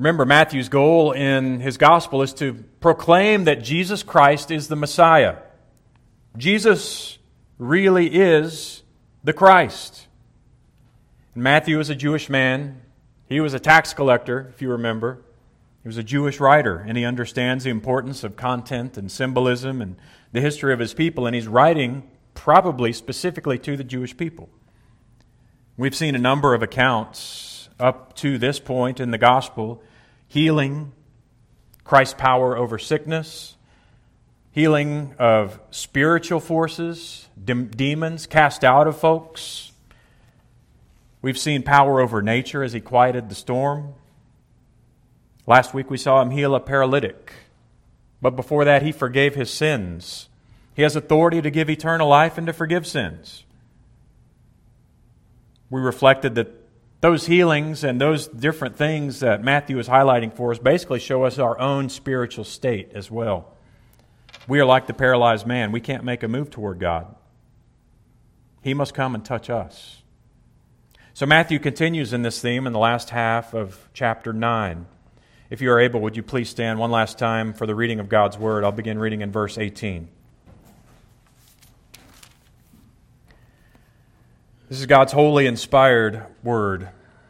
Remember, Matthew's goal in his gospel is to proclaim that Jesus Christ is the Messiah. Jesus really is the Christ. And Matthew is a Jewish man. He was a tax collector, if you remember. He was a Jewish writer, and he understands the importance of content and symbolism and the history of his people, and he's writing probably specifically to the Jewish people. We've seen a number of accounts up to this point in the gospel: healing, Christ's power over sickness, healing of spiritual forces, demons cast out of folks. We've seen power over nature as he quieted the storm. Last week we saw him heal a paralytic. But before that, he forgave his sins. He has authority to give eternal life and to forgive sins. We reflected that those healings and those different things that Matthew is highlighting for us basically show us our own spiritual state as well. We are like the paralyzed man. We can't make a move toward God. He must come and touch us. So Matthew continues in this theme in the last half of chapter 9. If you are able, would you please stand one last time for the reading of God's Word? I'll begin reading in verse 18. This is God's holy, inspired Word.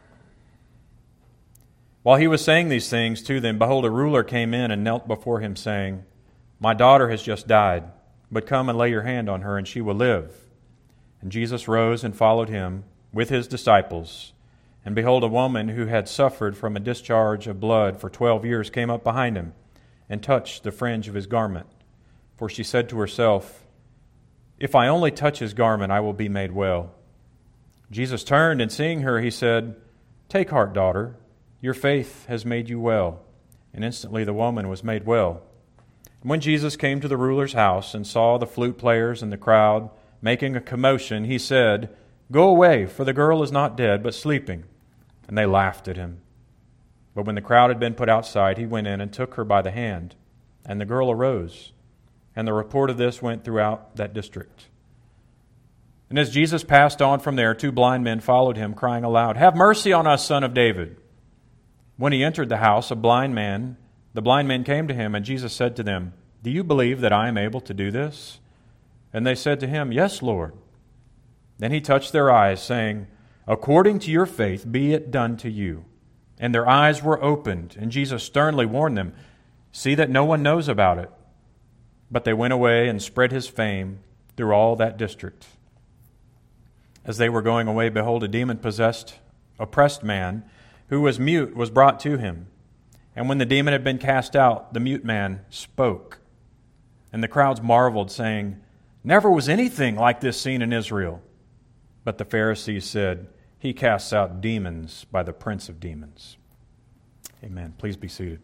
While he was saying these things to them, behold, a ruler came in and knelt before him, saying, My daughter has just died, but come and lay your hand on her, and she will live. And Jesus rose and followed him with his disciples. And behold, a woman who had suffered from a discharge of blood for 12 years came up behind him and touched the fringe of his garment. For she said to herself, If I only touch his garment, I will be made well. Jesus turned, and seeing her, he said, Take heart, daughter, your faith has made you well. And instantly the woman was made well. And when Jesus came to the ruler's house and saw the flute players and the crowd making a commotion, he said, Go away, for the girl is not dead, but sleeping. And they laughed at him. But when the crowd had been put outside, he went in and took her by the hand. And the girl arose. And the report of this went throughout that district. And as Jesus passed on from there, 2 blind men followed him, crying aloud, Have mercy on us, Son of David. When he entered the house, the blind men came to him, and Jesus said to them, Do you believe that I am able to do this? And they said to him, Yes, Lord. Then he touched their eyes, saying, According to your faith be it done to you. And their eyes were opened, and Jesus sternly warned them, See that no one knows about it. But they went away and spread his fame through all that district. As they were going away, behold, a demon-possessed, oppressed man, who was mute, was brought to him. And when the demon had been cast out, the mute man spoke. And the crowds marveled, saying, Never was anything like this seen in Israel. But the Pharisees said, He casts out demons by the prince of demons. Amen. Please be seated.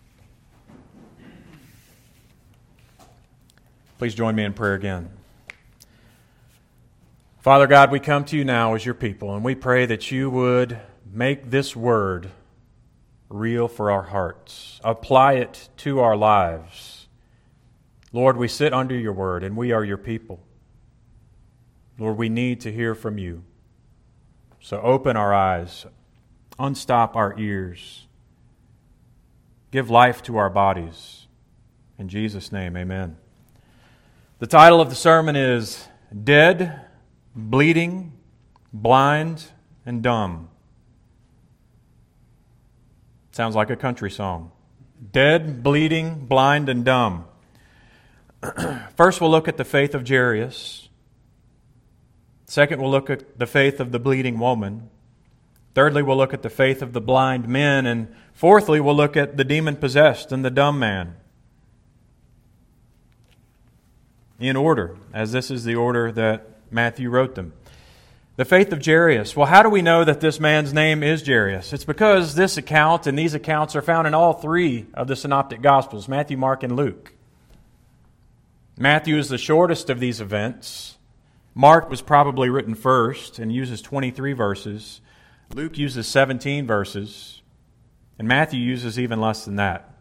Please join me in prayer again. Father God, we come to you now as your people, and we pray that you would make this word real for our hearts. Apply it to our lives. Lord, we sit under your word, and we are your people. Lord, we need to hear from you. So open our eyes, unstop our ears, give life to our bodies. In Jesus' name, amen. The title of the sermon is Dead, Bleeding, Blind, and Dumb. Sounds like a country song. Dead, bleeding, blind, and dumb. First, we'll look at the faith of Jairus. Second, we'll look at the faith of the bleeding woman. Thirdly, we'll look at the faith of the blind men. And fourthly, we'll look at the demon-possessed and the dumb man. In order, as this is the order that Matthew wrote them. The faith of Jairus. Well, how do we know that this man's name is Jairus? It's because this account and these accounts are found in all 3 of the Synoptic Gospels, Matthew, Mark, and Luke. Matthew is the shortest of these events. Mark was probably written first and uses 23 verses. Luke uses 17 verses. And Matthew uses even less than that.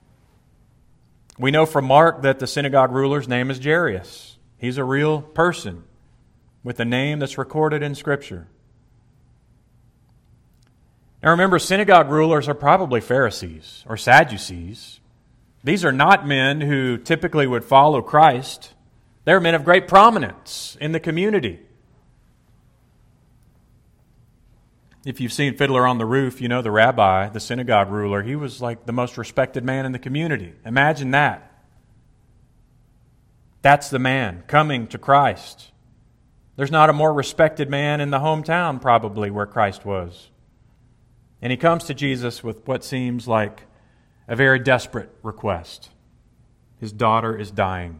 We know from Mark that the synagogue ruler's name is Jairus. He's a real person with a name that's recorded in Scripture. Now remember, synagogue rulers are probably Pharisees or Sadducees. These are not men who typically would follow Christ. They're men of great prominence in the community. If you've seen Fiddler on the Roof, you know the rabbi, the synagogue ruler, he was like the most respected man in the community. Imagine that. That's the man coming to Christ. There's not a more respected man in the hometown probably where Christ was. And he comes to Jesus with what seems like a very desperate request. His daughter is dying.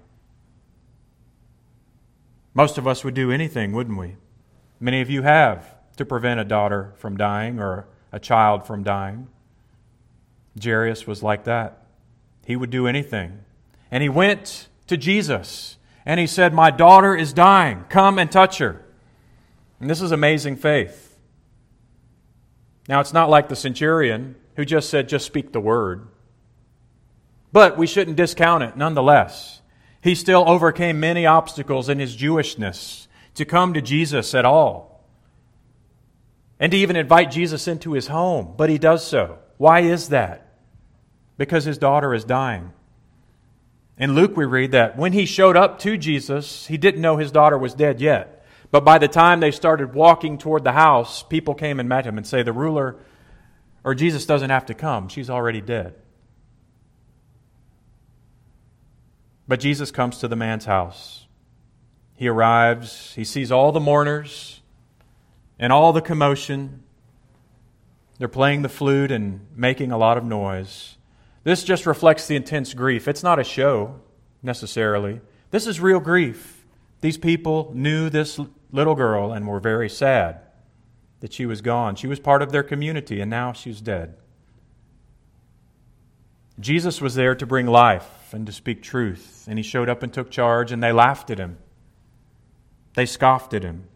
Most of us would do anything, wouldn't we? Many of you have, to prevent a daughter from dying or a child from dying. Jairus was like that. He would do anything. And he went to Jesus and he said, "My daughter is dying. Come and touch her." And this is amazing faith. Now, it's not like the centurion who just said, "Just speak the word." But we shouldn't discount it nonetheless. He still overcame many obstacles in his Jewishness to come to Jesus at all. And to even invite Jesus into his home. But he does so. Why is that? Because his daughter is dying. In Luke we read that when he showed up to Jesus, he didn't know his daughter was dead yet. But by the time they started walking toward the house, people came and met him and say, "The ruler, or Jesus doesn't have to come. She's already dead." But Jesus comes to the man's house. He arrives. He sees all the mourners and all the commotion. They're playing the flute and making a lot of noise. This just reflects the intense grief. It's not a show, necessarily. This is real grief. These people knew this little girl and were very sad that she was gone. She was part of their community, and now she's dead. Jesus was there to bring life and to speak truth, and he showed up and took charge, and they laughed at him. They scoffed at him.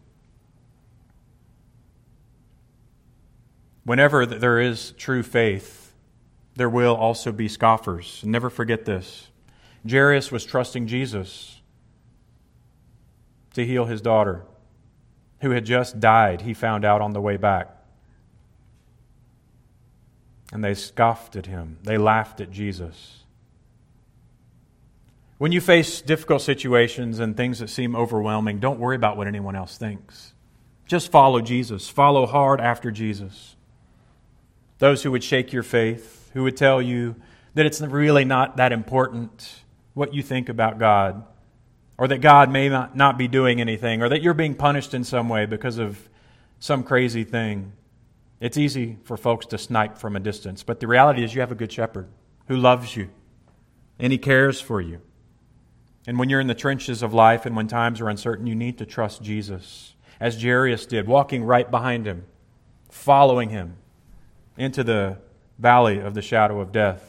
Whenever there is true faith, there will also be scoffers. Never forget this. Jairus was trusting Jesus to heal his daughter, who had just died, he found out on the way back. And they scoffed at him. They laughed at Jesus. When you face difficult situations and things that seem overwhelming, don't worry about what anyone else thinks. Just follow Jesus. Follow hard after Jesus. Those who would shake your faith, who would tell you that it's really not that important what you think about God, or that God may not be doing anything, or that you're being punished in some way because of some crazy thing. It's easy for folks to snipe from a distance, but the reality is you have a good shepherd who loves you, and he cares for you. And when you're in the trenches of life and when times are uncertain, you need to trust Jesus, as Jairus did, walking right behind him, following him into the valley of the shadow of death.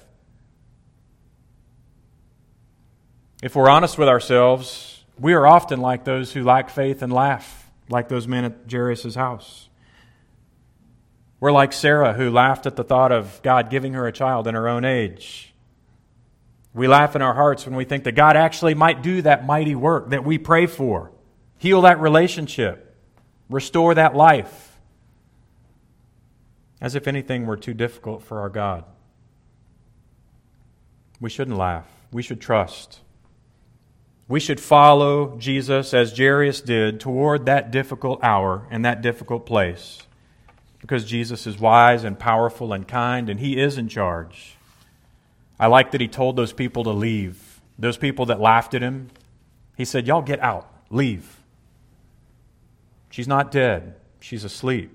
If we're honest with ourselves, we are often like those who lack faith and laugh, like those men at Jairus' house. We're like Sarah, who laughed at the thought of God giving her a child in her own age. We laugh in our hearts when we think that God actually might do that mighty work that we pray for, heal that relationship, restore that life, as if anything were too difficult for our God. We shouldn't laugh. We should trust. We should follow Jesus as Jairus did toward that difficult hour and that difficult place, because Jesus is wise and powerful and kind, and he is in charge. I like that he told those people to leave. Those people that laughed at him, he said, "Y'all get out. Leave. She's not dead. She's asleep."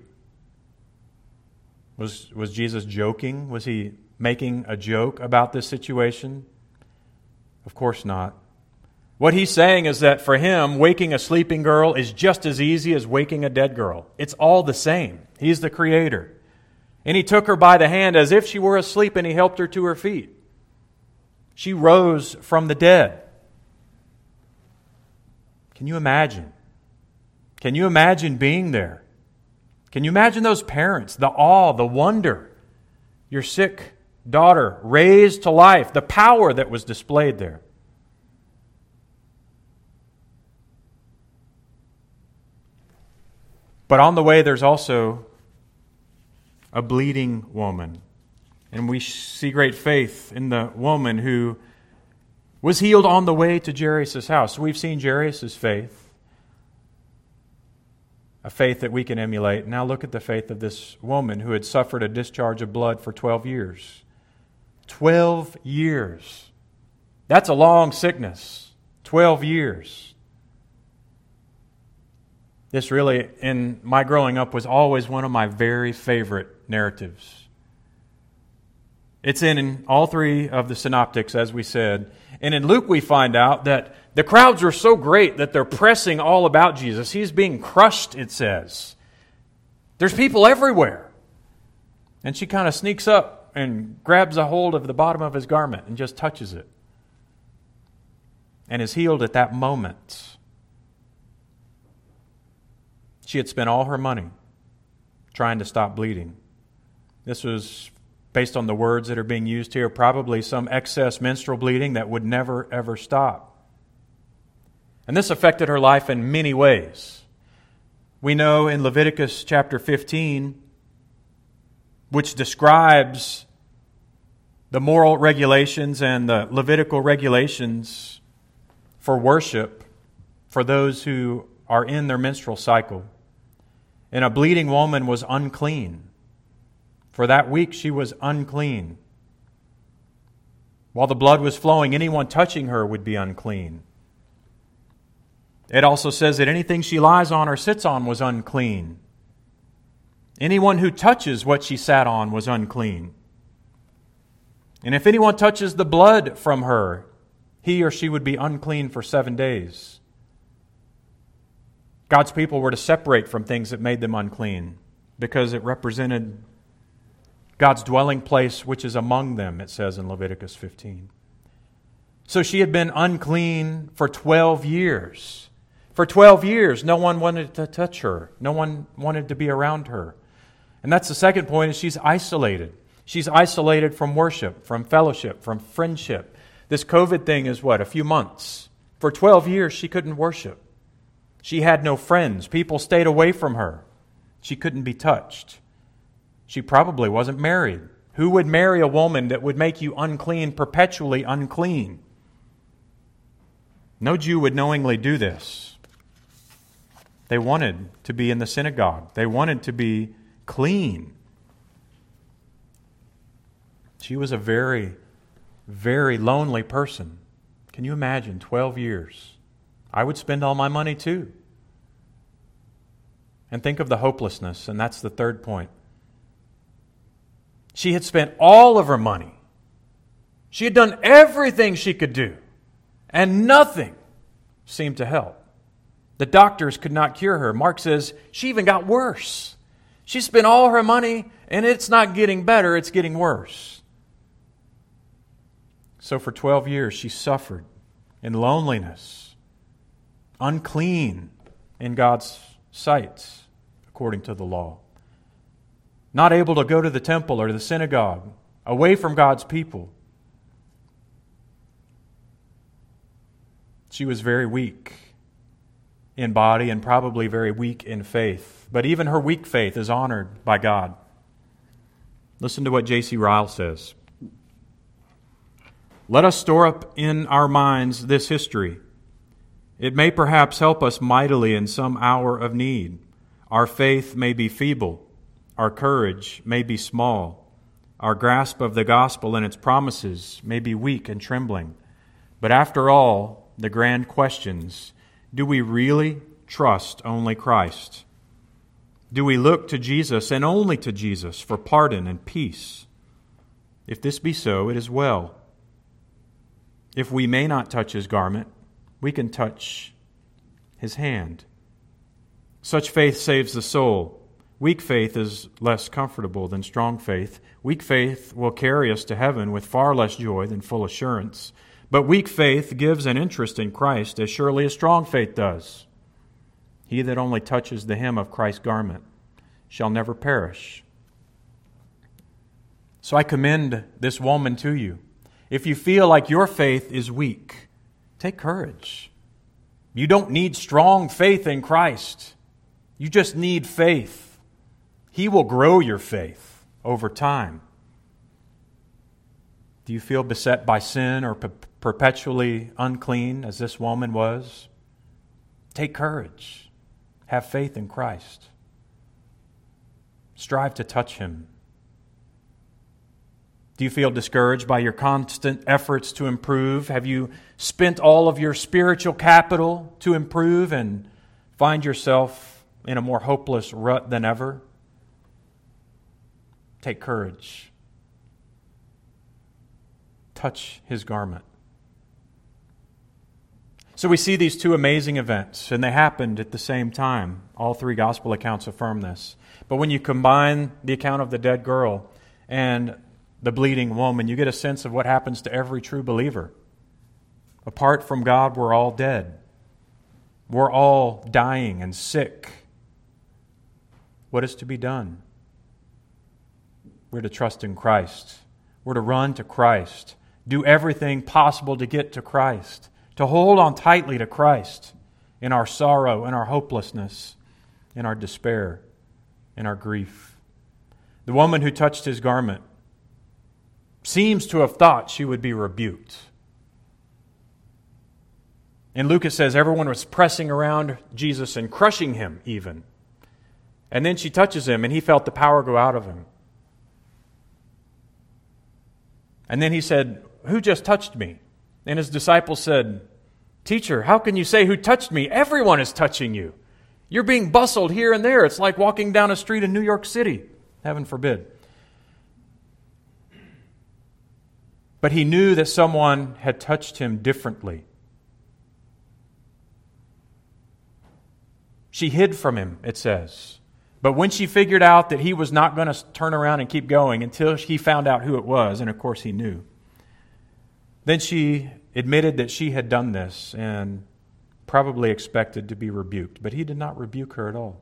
Was Jesus joking? Was he making a joke about this situation? Of course not. What he's saying is that for him, waking a sleeping girl is just as easy as waking a dead girl. It's all the same. He's the Creator. And he took her by the hand as if she were asleep, and he helped her to her feet. She rose from the dead. Can you imagine? Can you imagine being there? Can you imagine those parents, the awe, the wonder? Your sick daughter raised to life, the power that was displayed there. But on the way, there's also a bleeding woman. And we see great faith in the woman who was healed on the way to Jairus' house. We've seen Jairus' faith, a faith that we can emulate. Now look at the faith of this woman who had suffered a discharge of blood for 12 years. 12 years. That's a long sickness. 12 years. This really, in my growing up, was always one of my very favorite narratives. It's in all three of the synoptics, as we said. And in Luke, we find out that the crowds are so great that they're pressing all about Jesus. He's being crushed, it says. There's people everywhere. And she kind of sneaks up and grabs a hold of the bottom of his garment and just touches it. And is healed at that moment. She had spent all her money trying to stop bleeding. This was, based on the words that are being used here, probably some excess menstrual bleeding that would never, ever stop. And this affected her life in many ways. We know in Leviticus chapter 15, which describes the moral regulations and the Levitical regulations for worship for those who are in their menstrual cycle. And a bleeding woman was unclean. For that week she was unclean. While the blood was flowing, anyone touching her would be unclean. It also says that anything she lies on or sits on was unclean. Anyone who touches what she sat on was unclean. And if anyone touches the blood from her, he or she would be unclean for 7 days. God's people were to separate from things that made them unclean because it represented God's dwelling place, which is among them, it says in Leviticus 15. So she had been unclean for 12 years. For 12 years, no one wanted to touch her. No one wanted to be around her. And that's the second point, is she's isolated. She's isolated from worship, from fellowship, from friendship. This COVID thing is what, a few months. For 12 years, she couldn't worship. She had no friends. People stayed away from her. She couldn't be touched. She probably wasn't married. Who would marry a woman that would make you unclean, perpetually unclean? No Jew would knowingly do this. They wanted to be in the synagogue. They wanted to be clean. She was a very, very lonely person. Can you imagine 12 years? I would spend all my money too. And think of the hopelessness, and that's the third point. She had spent all of her money. She had done everything she could do, and nothing seemed to help. The doctors could not cure her. Mark says she even got worse. She spent all her money, and it's not getting better, it's getting worse. So for 12 years, she suffered in loneliness, unclean in God's sight, according to the law. Not able to go to the temple or the synagogue, away from God's people. She was very weak in body and probably very weak in faith. But even her weak faith is honored by God. Listen to what J.C. Ryle says. Let us store up in our minds this history. It may perhaps help us mightily in some hour of need. Our faith may be feeble. Our courage may be small. Our grasp of the gospel and its promises may be weak and trembling. But after all, the grand questions, do we really trust only Christ? Do we look to Jesus and only to Jesus for pardon and peace? If this be so, it is well. If we may not touch His garment, we can touch His hand. Such faith saves the soul. Weak faith is less comfortable than strong faith. Weak faith will carry us to heaven with far less joy than full assurance. But weak faith gives an interest in Christ as surely as strong faith does. He that only touches the hem of Christ's garment shall never perish. So I commend this woman to you. If you feel like your faith is weak, take courage. You don't need strong faith in Christ. You just need faith. He will grow your faith. over time? Do you feel beset by sin or perpetually unclean as this woman was? Take courage. Have faith in Christ. Strive to touch Him. Do you feel discouraged by your constant efforts to improve? Have you spent all of your spiritual capital to improve and find yourself in a more hopeless rut than ever? Take courage. Touch His garment. So we see these two amazing events, and they happened at the same time. All three gospel accounts affirm this. But when you combine the account of the dead girl and the bleeding woman, you get a sense of what happens to every true believer. Apart from God, we're all dead. We're all dying and sick. What is to be done? We're to trust in Christ. We're to run to Christ. Do everything possible to get to Christ. To hold on tightly to Christ in our sorrow, in our hopelessness, in our despair, in our grief. The woman who touched His garment seems to have thought she would be rebuked. And Luke, it says everyone was pressing around Jesus and crushing Him even. And then she touches Him and He felt the power go out of Him. And then He said, "Who just touched me?" And His disciples said, "Teacher, how can you say who touched me? Everyone is touching you. You're being bustled here and there. It's like walking down a street in New York City. Heaven forbid." But He knew that someone had touched Him differently. She hid from Him, it says. But when she figured out that He was not going to turn around and keep going until He found out who it was, and of course He knew, then she admitted that she had done this and probably expected to be rebuked. But He did not rebuke her at all.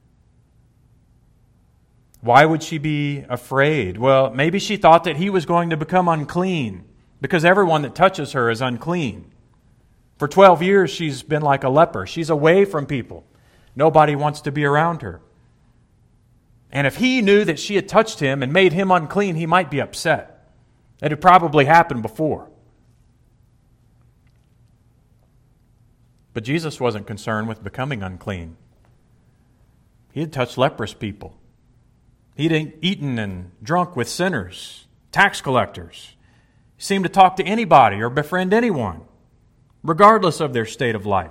Why would she be afraid? Well, maybe she thought that He was going to become unclean because everyone that touches her is unclean. For 12 years, she's been like a leper. She's away from people. Nobody wants to be around her. And if He knew that she had touched Him and made Him unclean, He might be upset. It had probably happened before. But Jesus wasn't concerned with becoming unclean. He had touched leprous people. He'd eaten and drunk with sinners, tax collectors. He seemed to talk to anybody or befriend anyone, regardless of their state of life.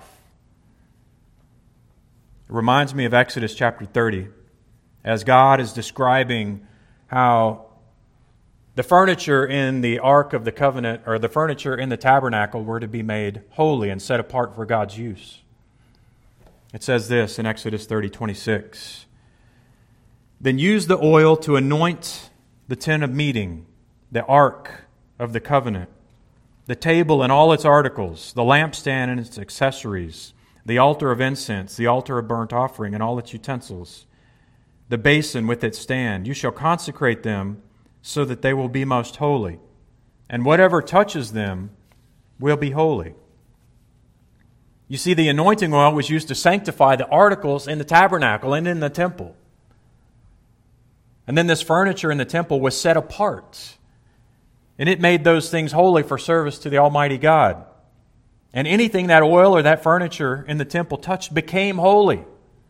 It reminds me of Exodus chapter 30, as God is describing how the furniture in the Ark of the Covenant, or the furniture in the tabernacle, were to be made holy and set apart for God's use. It says this in Exodus 30:26. "Then use the oil to anoint the tent of meeting, the Ark of the Covenant, the table and all its articles, the lampstand and its accessories, the altar of incense, the altar of burnt offering and all its utensils, the basin with its stand. You shall consecrate them so that they will be most holy, and whatever touches them will be holy." You see, the anointing oil was used to sanctify the articles in the tabernacle and in the temple. And then this furniture in the temple was set apart, and it made those things holy for service to the Almighty God. And anything that oil or that furniture in the temple touched became holy.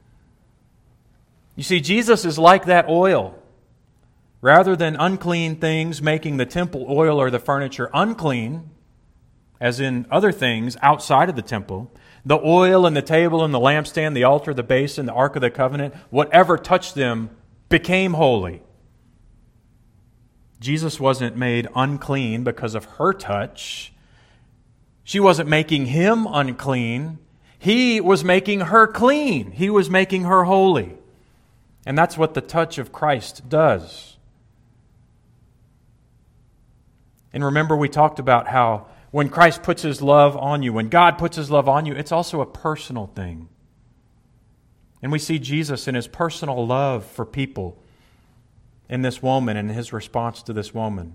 You see, Jesus is like that oil. Rather than unclean things making the temple oil or the furniture unclean, as in other things outside of the temple, the oil and the table and the lampstand, the altar, the basin, the Ark of the Covenant, whatever touched them became holy. Jesus wasn't made unclean because of her touch. She wasn't making Him unclean. He was making her clean. He was making her holy. And that's what the touch of Christ does. And remember, we talked about how when Christ puts His love on you, when God puts His love on you, it's also a personal thing. And we see Jesus in His personal love for people in this woman and His response to this woman.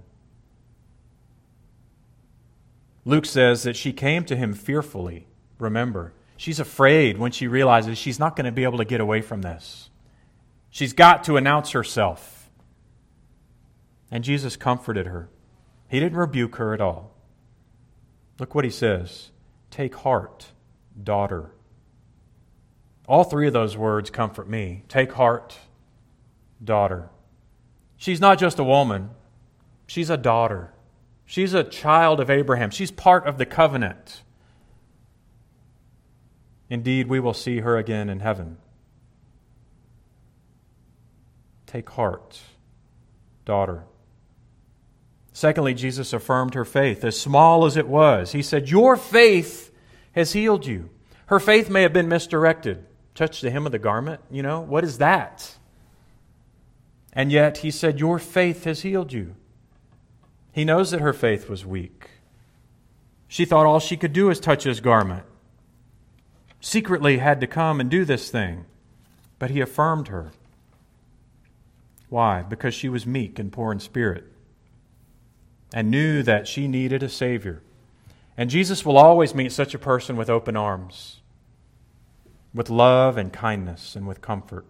Luke says that she came to Him fearfully. Remember, she's afraid when she realizes she's not going to be able to get away from this. She's got to announce herself. And Jesus comforted her. He didn't rebuke her at all. Look what he says. Take heart, daughter. All three of those words comfort me. Take heart, daughter. She's not just a woman. She's a daughter. She's a child of Abraham. She's part of the covenant. Indeed, we will see her again in heaven. Take heart, daughter. Secondly, Jesus affirmed her faith, as small as it was. He said, your faith has healed you. Her faith may have been misdirected. Touch the hem of the garment, what is that? And yet he said, your faith has healed you. He knows that her faith was weak. She thought all she could do is touch his garment. Secretly had to come and do this thing. But he affirmed her. Why? Because she was meek and poor in spirit and knew that she needed a Savior. And Jesus will always meet such a person with open arms, with love and kindness and with comfort.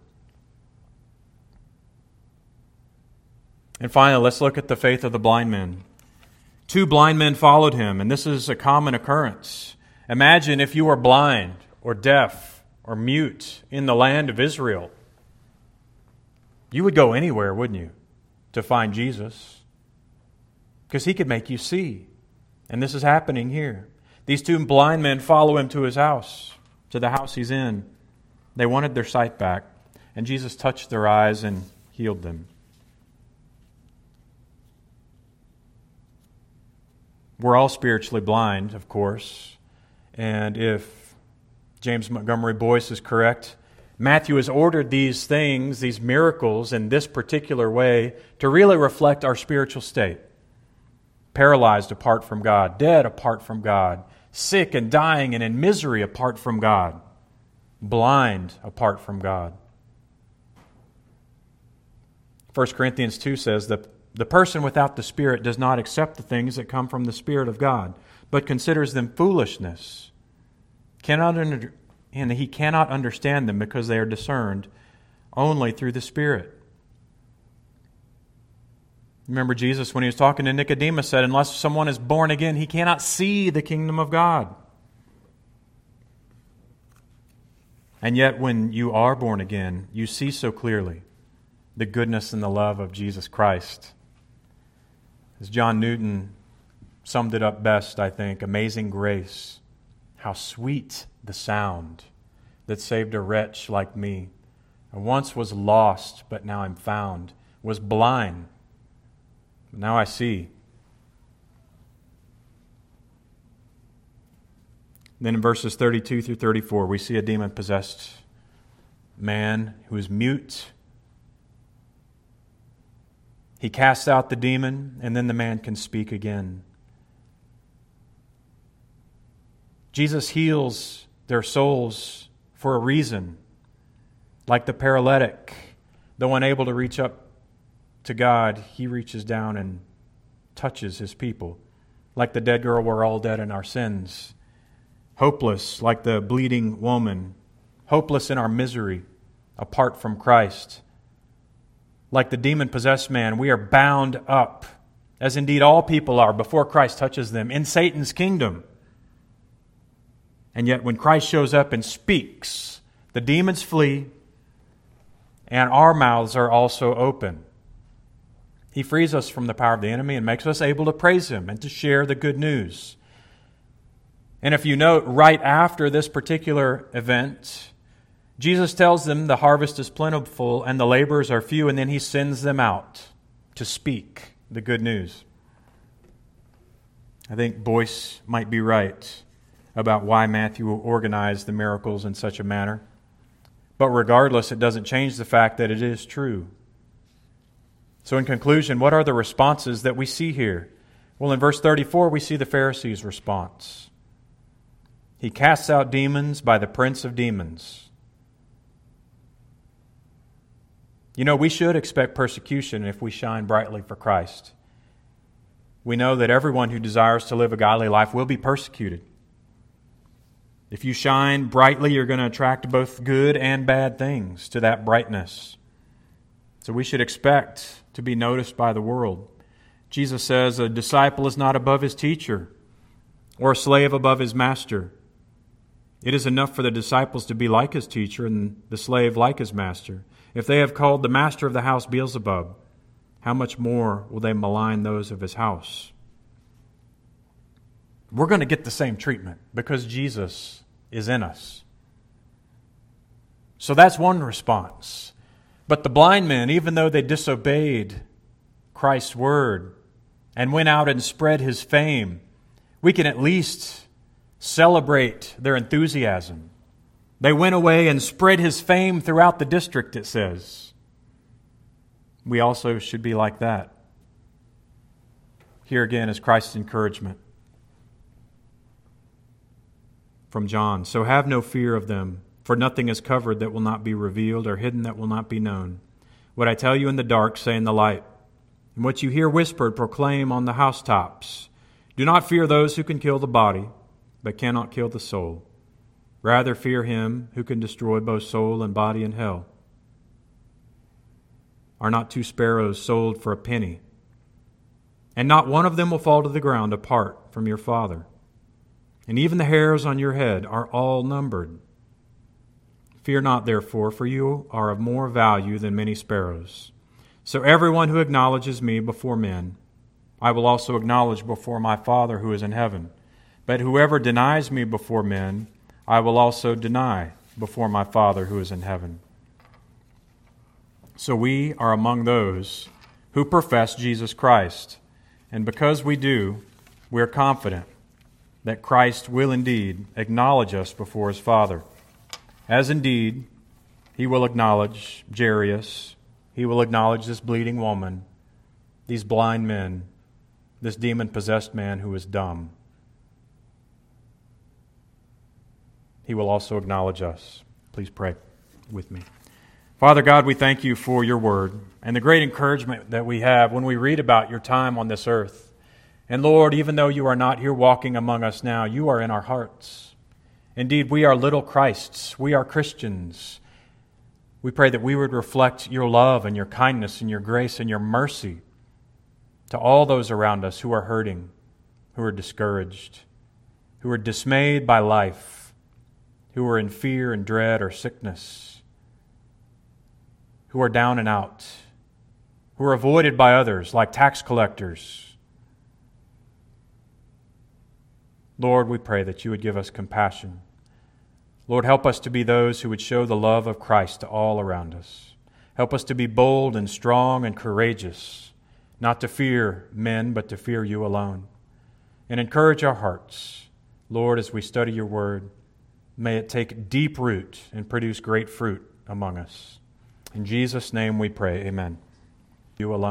And finally, let's look at the faith of the blind men. 2 blind men followed him, and this is a common occurrence. Imagine if you were blind or deaf or mute in the land of Israel. You would go anywhere, wouldn't you, to find Jesus? Because he could make you see. And this is happening here. These 2 blind men follow him to his house, to the house he's in. They wanted their sight back, and Jesus touched their eyes and healed them. We're all spiritually blind, of course. And if James Montgomery Boyce is correct, Matthew has ordered these things, these miracles, in this particular way to really reflect our spiritual state. Paralyzed apart from God, dead apart from God, sick and dying and in misery apart from God, blind apart from God. 1 Corinthians 2 says that the person without the Spirit does not accept the things that come from the Spirit of God, but considers them foolishness. And he cannot understand them because they are discerned only through the Spirit. Remember Jesus, when he was talking to Nicodemus, said, unless someone is born again, he cannot see the kingdom of God. And yet when you are born again, you see so clearly the goodness and the love of Jesus Christ. As John Newton summed it up best, I think, amazing grace. How sweet the sound that saved a wretch like me. I once was lost, but now I'm found. Was blind, but now I see. Then in verses 32 through 34, we see a demon-possessed man who is mute. He casts out the demon, and then the man can speak again. Jesus heals their souls for a reason. Like the paralytic, though unable to reach up to God, he reaches down and touches his people. Like the dead girl, we're all dead in our sins. Hopeless, like the bleeding woman. Hopeless in our misery, apart from Christ. Like the demon-possessed man, we are bound up, as indeed all people are before Christ touches them, in Satan's kingdom. And yet when Christ shows up and speaks, the demons flee, and our mouths are also open. He frees us from the power of the enemy and makes us able to praise Him and to share the good news. And if you note, right after this particular event, Jesus tells them the harvest is plentiful and the laborers are few, and then He sends them out to speak the good news. I think Boyce might be right about why Matthew organized the miracles in such a manner. But regardless, it doesn't change the fact that it is true. So in conclusion, what are the responses that we see here? Well, in verse 34, we see the Pharisees' response. He casts out demons by the prince of demons. You know, we should expect persecution if we shine brightly for Christ. We know that everyone who desires to live a godly life will be persecuted. If you shine brightly, you're going to attract both good and bad things to that brightness. So we should expect to be noticed by the world. Jesus says a disciple is not above his teacher, or a slave above his master. It is enough for the disciples to be like his teacher and the slave like his master. If they have called the master of the house Beelzebub, how much more will they malign those of his house? We're going to get the same treatment because Jesus is in us. So that's one response. But the blind men, even though they disobeyed Christ's word and went out and spread his fame, we can at least celebrate their enthusiasm. They went away and spread his fame throughout the district, it says. We also should be like that. Here again is Christ's encouragement from John. So have no fear of them, for nothing is covered that will not be revealed, or hidden that will not be known. What I tell you in the dark, say in the light. And what you hear whispered, proclaim on the housetops. Do not fear those who can kill the body, but cannot kill the soul. Rather fear him who can destroy both soul and body in hell. Are not 2 sparrows sold for a penny? And not one of them will fall to the ground apart from your Father. And even the hairs on your head are all numbered. Fear not, therefore, for you are of more value than many sparrows. So everyone who acknowledges me before men, I will also acknowledge before my Father who is in heaven. But whoever denies me before men, I will also deny before my Father who is in heaven. So we are among those who profess Jesus Christ. And because we do, we are confident that Christ will indeed acknowledge us before his Father. As indeed he will acknowledge Jairus, he will acknowledge this bleeding woman, these blind men, this demon-possessed man who is dumb. He will also acknowledge us. Please pray with me. Father God, we thank you for your word and the great encouragement that we have when we read about your time on this earth. And Lord, even though you are not here walking among us now, you are in our hearts. Indeed, we are little Christs. We are Christians. We pray that we would reflect your love and your kindness and your grace and your mercy to all those around us who are hurting, who are discouraged, who are dismayed by life, who are in fear and dread or sickness, who are down and out, who are avoided by others like tax collectors. Lord, we pray that you would give us compassion. Lord, help us to be those who would show the love of Christ to all around us. Help us to be bold and strong and courageous, not to fear men, but to fear you alone. And encourage our hearts. Lord, as we study your word, may it take deep root and produce great fruit among us. In Jesus' name we pray, amen. You alone.